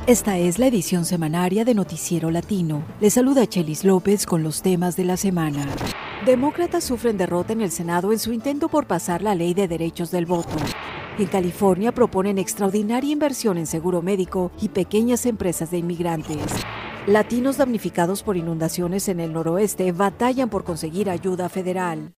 Esta es la edición semanaria de Noticiero Latino. Les saluda Chelis López con los temas de la semana. Demócratas sufren derrota en el Senado en su intento por pasar la ley de derechos del voto. En California proponen extraordinaria inversión en seguro médico y pequeñas empresas de inmigrantes. Latinos damnificados por inundaciones en el noroeste batallan por conseguir ayuda federal.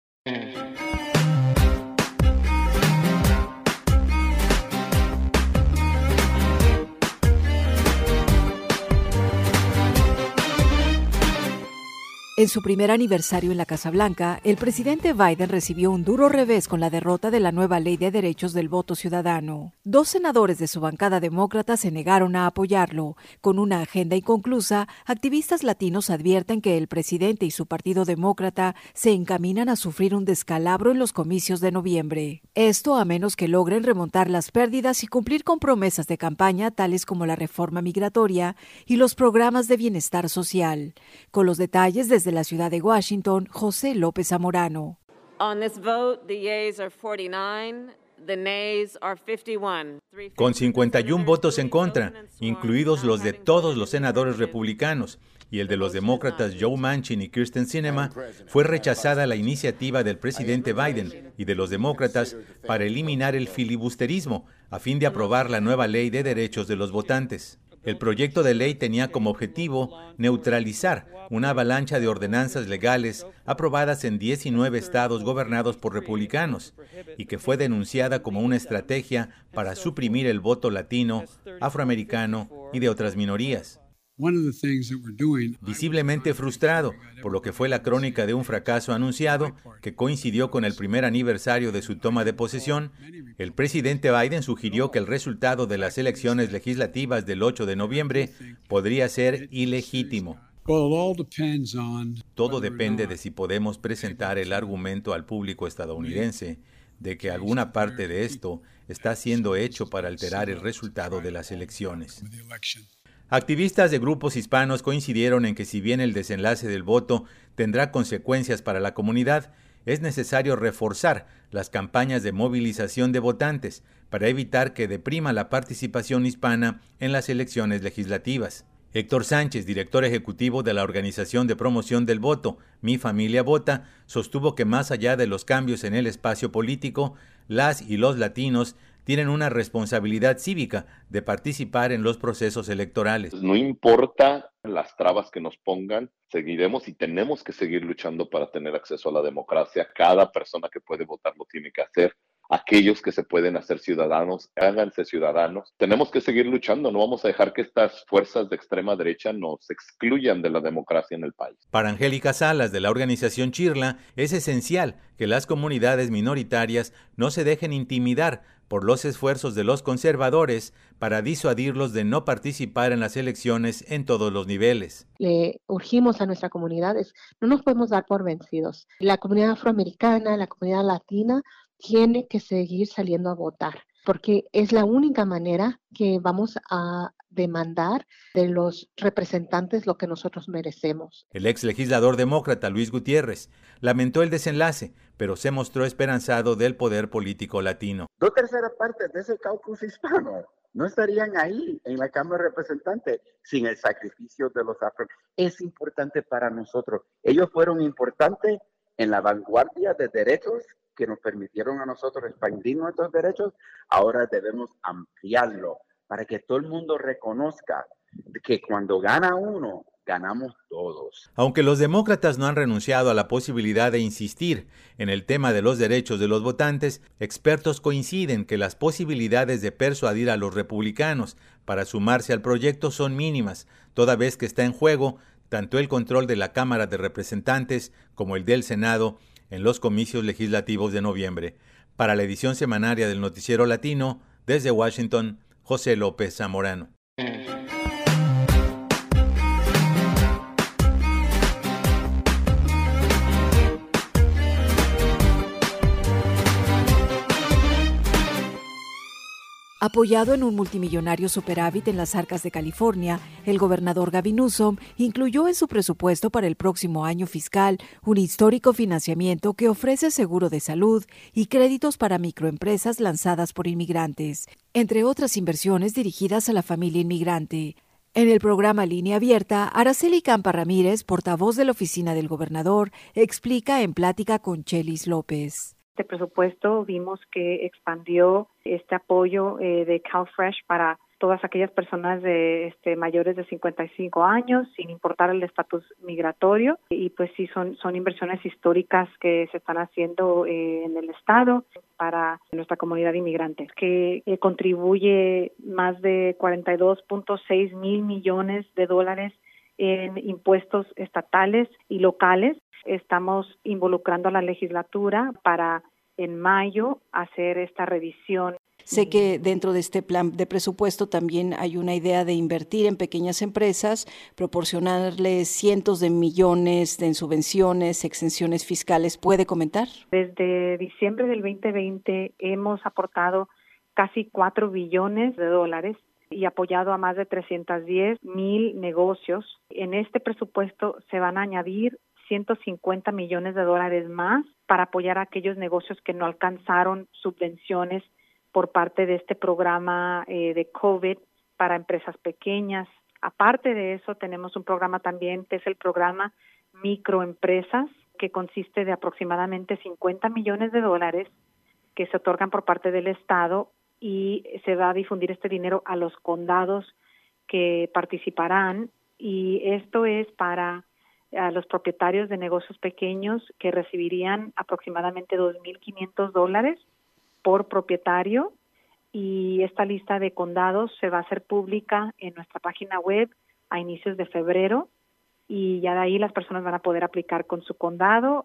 En su primer aniversario en la Casa Blanca, el presidente Biden recibió un duro revés con la derrota de la nueva ley de derechos del voto ciudadano. 2 senadores de su bancada demócrata se negaron a apoyarlo. Con una agenda inconclusa, activistas latinos advierten que el presidente y su partido demócrata se encaminan a sufrir un descalabro en los comicios de noviembre. Esto a menos que logren remontar las pérdidas y cumplir con promesas de campaña tales como la reforma migratoria y los programas de bienestar social. Con los detalles desde la ciudad de Washington, José López Zamorano. On this vote, the yeas are 49, the nays are 51. Con 51 votos en contra, incluidos los de todos los senadores republicanos, y el de los demócratas Joe Manchin y Kyrsten Sinema, fue rechazada la iniciativa del presidente Biden y de los demócratas para eliminar el filibusterismo a fin de aprobar la nueva ley de derechos de los votantes. El proyecto de ley tenía como objetivo neutralizar una avalancha de ordenanzas legales aprobadas en 19 estados gobernados por republicanos y que fue denunciada como una estrategia para suprimir el voto latino, afroamericano y de otras minorías. Visiblemente frustrado por lo que fue la crónica de un fracaso anunciado que coincidió con el primer aniversario de su toma de posesión, el presidente Biden sugirió que el resultado de las elecciones legislativas del 8 de noviembre podría ser ilegítimo. Todo depende de si podemos presentar el argumento al público estadounidense de que alguna parte de esto está siendo hecho para alterar el resultado de las elecciones. Activistas de grupos hispanos coincidieron en que si bien el desenlace del voto tendrá consecuencias para la comunidad, es necesario reforzar las campañas de movilización de votantes para evitar que deprima la participación hispana en las elecciones legislativas. Héctor Sánchez, director ejecutivo de la Organización de Promoción del Voto, Mi Familia Vota, sostuvo que más allá de los cambios en el espacio político, las y los latinos tienen una responsabilidad cívica de participar en los procesos electorales. No importa las trabas que nos pongan, seguiremos y tenemos que seguir luchando para tener acceso a la democracia. Cada persona que puede votar lo tiene que hacer. Aquellos que se pueden hacer ciudadanos, háganse ciudadanos. Tenemos que seguir luchando, no vamos a dejar que estas fuerzas de extrema derecha nos excluyan de la democracia en el país. Para Angélica Salas, de la organización Chirla, es esencial que las comunidades minoritarias no se dejen intimidar por los esfuerzos de los conservadores para disuadirlos de no participar en las elecciones en todos los niveles. Le urgimos a nuestra comunidad, no nos podemos dar por vencidos. La comunidad afroamericana, la comunidad latina, tiene que seguir saliendo a votar, porque es la única manera que vamos a demandar de los representantes lo que nosotros merecemos. El ex legislador demócrata Luis Gutiérrez lamentó el desenlace, pero se mostró esperanzado del poder político latino. 2/3 partes de ese caucus hispano no estarían ahí en la Cámara de Representantes sin el sacrificio de los afro. Es importante para nosotros. Ellos fueron importantes en la vanguardia de derechos que nos permitieron a nosotros expandir nuestros derechos. Ahora debemos ampliarlo para que todo el mundo reconozca que cuando gana uno, ganamos todos. Aunque los demócratas no han renunciado a la posibilidad de insistir en el tema de los derechos de los votantes, expertos coinciden que las posibilidades de persuadir a los republicanos para sumarse al proyecto son mínimas, toda vez que está en juego tanto el control de la Cámara de Representantes como el del Senado en los comicios legislativos de noviembre. Para la edición semanaria del Noticiero Latino, desde Washington, José López Zamorano. Apoyado en un multimillonario superávit en las arcas de California, el gobernador Gavin Newsom incluyó en su presupuesto para el próximo año fiscal un histórico financiamiento que ofrece seguro de salud y créditos para microempresas lanzadas por inmigrantes, entre otras inversiones dirigidas a la familia inmigrante. En el programa Línea Abierta, Araceli Campa Ramírez, portavoz de la oficina del gobernador, explica en plática con Chelis López. Este presupuesto vimos que expandió este apoyo de CalFresh para todas aquellas personas de mayores de 55 años, sin importar el estatus migratorio. Y pues sí, son inversiones históricas que se están haciendo en el estado para nuestra comunidad inmigrante, que contribuye más de 42.6 mil millones de dólares en impuestos estatales y locales. Estamos involucrando a la legislatura para en mayo hacer esta revisión. Sé que dentro de este plan de presupuesto también hay una idea de invertir en pequeñas empresas, proporcionarles cientos de millones en subvenciones, exenciones fiscales. ¿Puede comentar? Desde diciembre del 2020 hemos aportado casi 4 billones de dólares y apoyado a más de 310,000 negocios. En este presupuesto se van a añadir 150 millones de dólares más para apoyar a aquellos negocios que no alcanzaron subvenciones por parte de este programa de COVID para empresas pequeñas. Aparte de eso, tenemos un programa también que es el programa Microempresas, que consiste de aproximadamente 50 millones de dólares que se otorgan por parte del Estado y se va a difundir este dinero a los condados que participarán, y esto es para a los propietarios de negocios pequeños que recibirían aproximadamente $2,500 por propietario, y esta lista de condados se va a hacer pública en nuestra página web a inicios de febrero, y ya de ahí las personas van a poder aplicar con su condado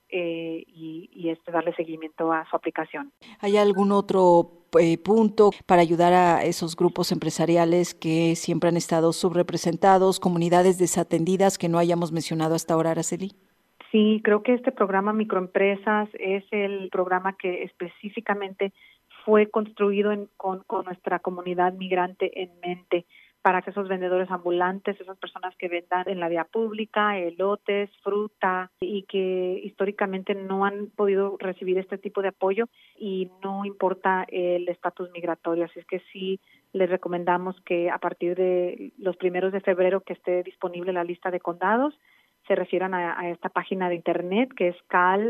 y darle seguimiento a su aplicación. ¿Hay algún otro punto para ayudar a esos grupos empresariales que siempre han estado subrepresentados, comunidades desatendidas que no hayamos mencionado hasta ahora, Araceli? Sí, creo que este programa Microempresas es el programa que específicamente fue construido con nuestra comunidad migrante en mente, para que esos vendedores ambulantes, esas personas que vendan en la vía pública, elotes, fruta, y que históricamente no han podido recibir este tipo de apoyo y no importa el estatus migratorio. Así es que sí les recomendamos que a partir de los 1 de febrero que esté disponible la lista de condados, se refieran a esta página de internet que es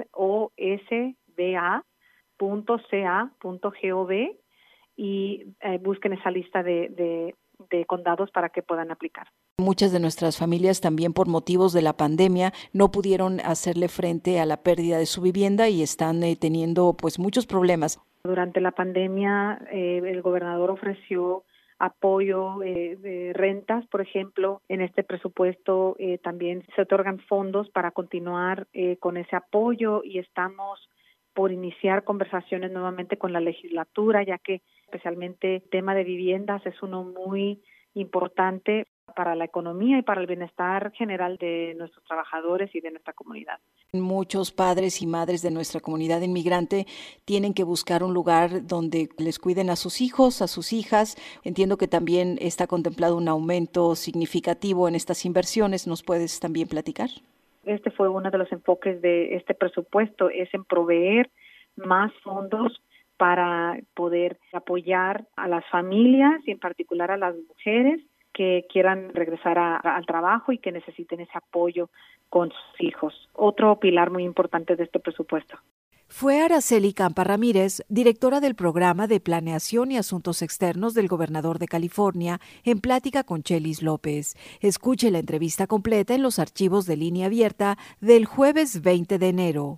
calosba.ca.gov y busquen esa lista de condados para que puedan aplicar. Muchas de nuestras familias también por motivos de la pandemia no pudieron hacerle frente a la pérdida de su vivienda y están teniendo pues muchos problemas. Durante la pandemia el gobernador ofreció apoyo de rentas, por ejemplo. En este presupuesto también se otorgan fondos para continuar con ese apoyo, y estamos por iniciar conversaciones nuevamente con la legislatura, ya que especialmente el tema de viviendas es uno muy importante para la economía y para el bienestar general de nuestros trabajadores y de nuestra comunidad. Muchos padres y madres de nuestra comunidad inmigrante tienen que buscar un lugar donde les cuiden a sus hijos, a sus hijas. Entiendo que también está contemplado un aumento significativo en estas inversiones. ¿Nos puedes también platicar? Este fue uno de los enfoques de este presupuesto, es en proveer más fondos para poder apoyar a las familias y en particular a las mujeres que quieran regresar al trabajo y que necesiten ese apoyo con sus hijos. Otro pilar muy importante de este presupuesto. Fue Araceli Campa Ramírez, directora del Programa de Planeación y Asuntos Externos del Gobernador de California, en plática con Chelis López. Escuche la entrevista completa en los archivos de Línea Abierta del jueves 20 de enero.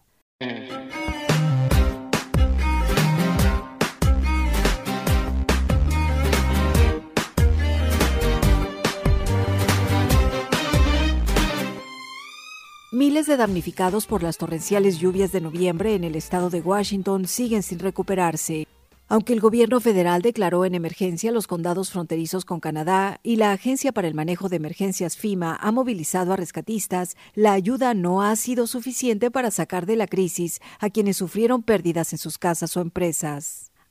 Miles de damnificados por las torrenciales lluvias de noviembre en el estado de Washington siguen sin recuperarse. Aunque el gobierno federal declaró en emergencia los condados fronterizos con Canadá y la Agencia para el Manejo de Emergencias FEMA ha movilizado a rescatistas, la ayuda no ha sido suficiente para sacar de la crisis a quienes sufrieron pérdidas en sus casas o empresas.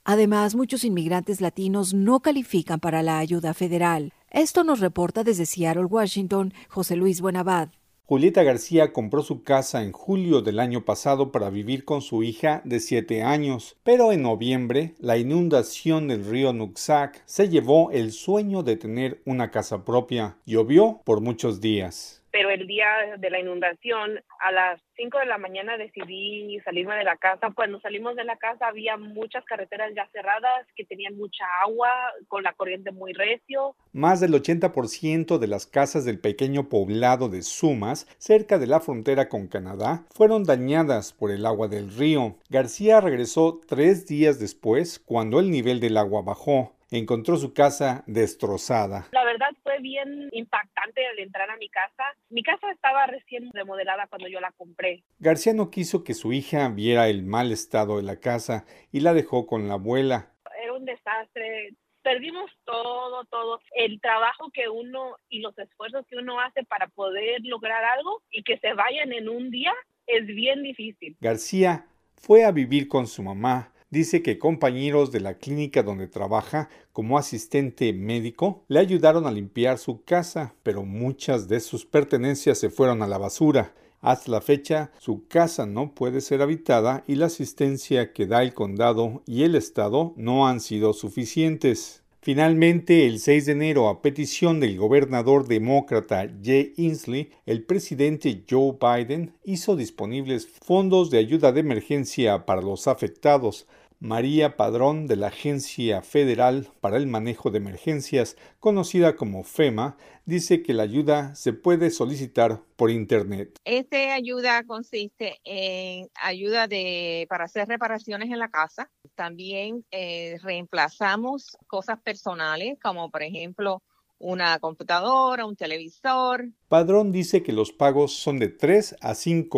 Además, muchos inmigrantes latinos no califican para la ayuda federal. Esto nos reporta desde Seattle, Washington, José Luis Buenabad. Julieta García compró su casa en julio del año pasado para vivir con su hija de 7 años, pero en noviembre la inundación del río Nooksack se llevó el sueño de tener una casa propia. Llovió por muchos días. Pero el día de la inundación, a las 5 de la mañana decidí salirme de la casa. Cuando salimos de la casa había muchas carreteras ya cerradas que tenían mucha agua, con la corriente muy recio. Más del 80% de las casas del pequeño poblado de Sumas, cerca de la frontera con Canadá, fueron dañadas por el agua del río. García regresó 3 días después, cuando el nivel del agua bajó. Encontró su casa destrozada. La verdad fue bien impactante al entrar a mi casa. Mi casa estaba recién remodelada cuando yo la compré. García no quiso que su hija viera el mal estado de la casa y la dejó con la abuela. Era un desastre. Perdimos todo. El trabajo que uno y los esfuerzos que uno hace para poder lograr algo y que se vayan en un día es bien difícil. García fue a vivir con su mamá. Dice que compañeros de la clínica donde trabaja como asistente médico le ayudaron a limpiar su casa, pero muchas de sus pertenencias se fueron a la basura. Hasta la fecha, su casa no puede ser habitada y la asistencia que da el condado y el estado no han sido suficientes. Finalmente, el 6 de enero, a petición del gobernador demócrata Jay Inslee, el presidente Joe Biden hizo disponibles fondos de ayuda de emergencia para los afectados. María Padrón, de la Agencia Federal para el Manejo de Emergencias, conocida como FEMA, dice que la ayuda se puede solicitar por Internet. Esta ayuda consiste en ayuda para hacer reparaciones en la casa. También reemplazamos cosas personales, como por ejemplo una computadora, un televisor. Padrón dice que los pagos son de $3,000 a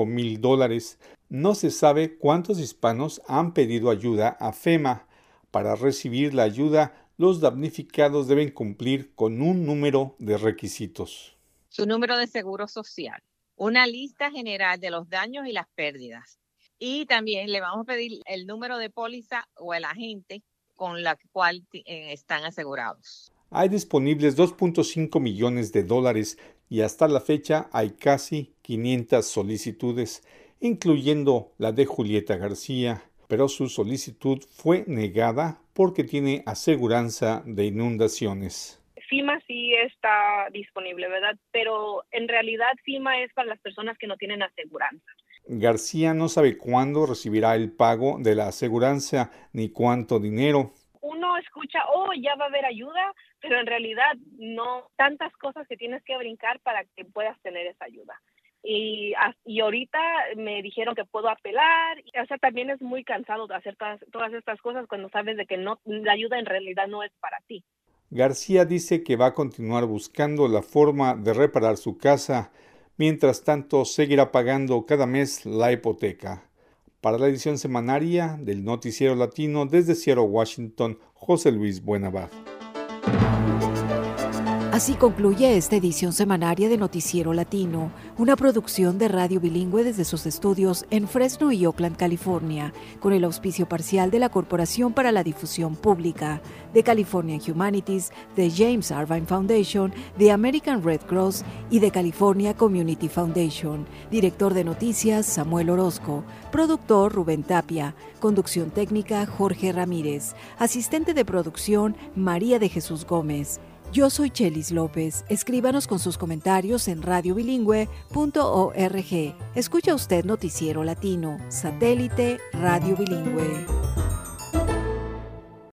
$5,000. No se sabe cuántos hispanos han pedido ayuda a FEMA. Para recibir la ayuda, los damnificados deben cumplir con un número de requisitos. Su número de seguro social, una lista general de los daños y las pérdidas. Y también le vamos a pedir el número de póliza o el agente con la cual están asegurados. Hay disponibles $2.5 millones y hasta la fecha hay casi 500 solicitudes, incluyendo la de Julieta García, pero su solicitud fue negada porque tiene aseguranza de inundaciones. FEMA sí está disponible, ¿verdad? Pero en realidad FEMA es para las personas que no tienen aseguranza. García no sabe cuándo recibirá el pago de la aseguranza ni cuánto dinero. Uno escucha, ya va a haber ayuda, pero en realidad no, tantas cosas que tienes que brincar para que puedas tener esa ayuda. Y ahorita me dijeron que puedo apelar. O sea, también es muy cansado de hacer todas estas cosas cuando sabes de que no, la ayuda en realidad no es para ti. García dice que va a continuar buscando la forma de reparar su casa. Mientras tanto, seguirá pagando cada mes la hipoteca. Para la edición semanaria del Noticiero Latino desde Seattle, Washington, José Luis Buenabad. Así concluye esta edición semanaria de Noticiero Latino, una producción de Radio Bilingüe desde sus estudios en Fresno y Oakland, California, con el auspicio parcial de la Corporación para la Difusión Pública, de California Humanities, de James Irvine Foundation, de American Red Cross y de California Community Foundation. Director de noticias, Samuel Orozco. Productor, Rubén Tapia. Conducción técnica, Jorge Ramírez. Asistente de producción, María de Jesús Gómez. Yo soy Chelis López. Escríbanos con sus comentarios en radiobilingüe.org. Escucha usted Noticiero Latino, satélite Radio Bilingüe.